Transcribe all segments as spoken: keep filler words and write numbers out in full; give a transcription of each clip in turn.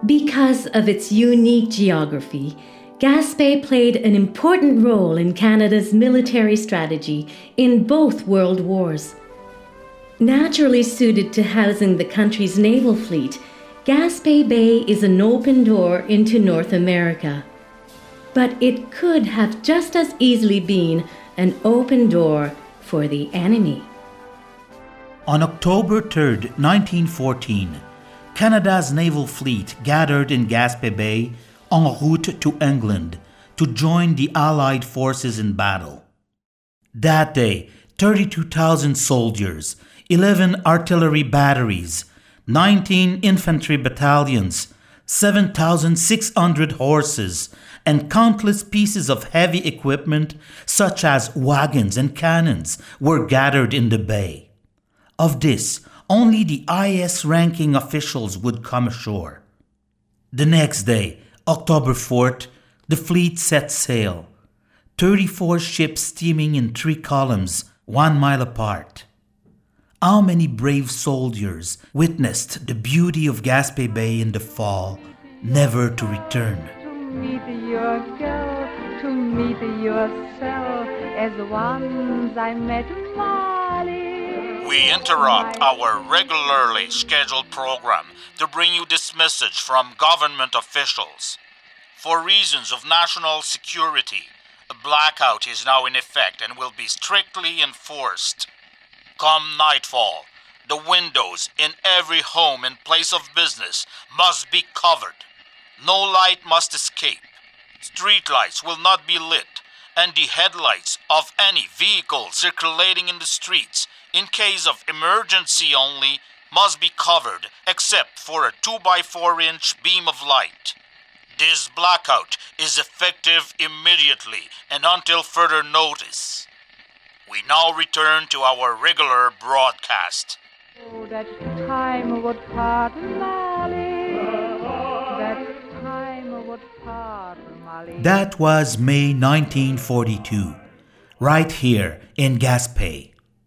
Because of its unique geography, Gaspé played an important role in Canada's military strategy in both world wars. Naturally suited to housing the country's naval fleet, Gaspé Bay is an open door into North America. But it could have just as easily been an open door for the enemy. On October third, nineteen fourteen, Canada's naval fleet gathered in Gaspé Bay en route to England to join the Allied forces in battle. That day, thirty-two thousand soldiers, eleven artillery batteries, nineteen infantry battalions, seven thousand six hundred horses, and countless pieces of heavy equipment such as wagons and cannons were gathered in the bay. Of this, only the highest-ranking officials would come ashore. The next day, October fourth, the fleet set sail, thirty-four ships steaming in three columns, one mile apart. How many brave soldiers witnessed the beauty of Gaspé Bay in the fall, never to return? To meet your girl, to meet yourself, as once I met Molly. We interrupt our regularly scheduled program to bring you this message from government officials. For reasons of national security, a blackout is now in effect and will be strictly enforced. Come nightfall, the windows in every home and place of business must be covered. No light must escape. Street lights will not be lit, and the headlights of any vehicle circulating in the streets, in case of emergency only, must be covered except for a two by four inch beam of light. This blackout is effective immediately and until further notice. We now return to our regular broadcast. Oh, that time would part Molly. That time would part Molly. That was May nineteen forty-two, right here in Gaspé.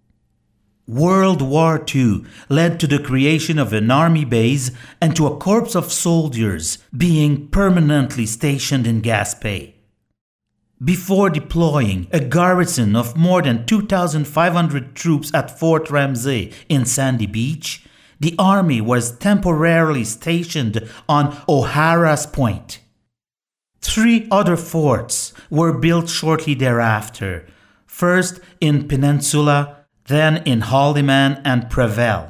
World War Two led to the creation of an army base and to a corps of soldiers being permanently stationed in Gaspé. Before deploying a garrison of more than two thousand five hundred troops at Fort Ramsay in Sandy Beach, the army was temporarily stationed on O'Hara's Point. Three other forts were built shortly thereafter, first in Peninsula, then in Haldimand and Prevel.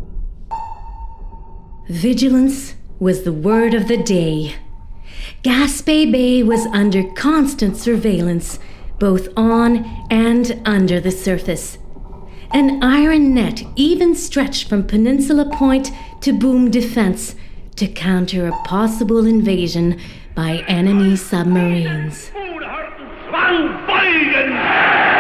Vigilance was the word of the day. Gaspé Bay was under constant surveillance, both on and under the surface. An iron net even stretched from Peninsula Point to Boom Defense to counter a possible invasion by enemy submarines.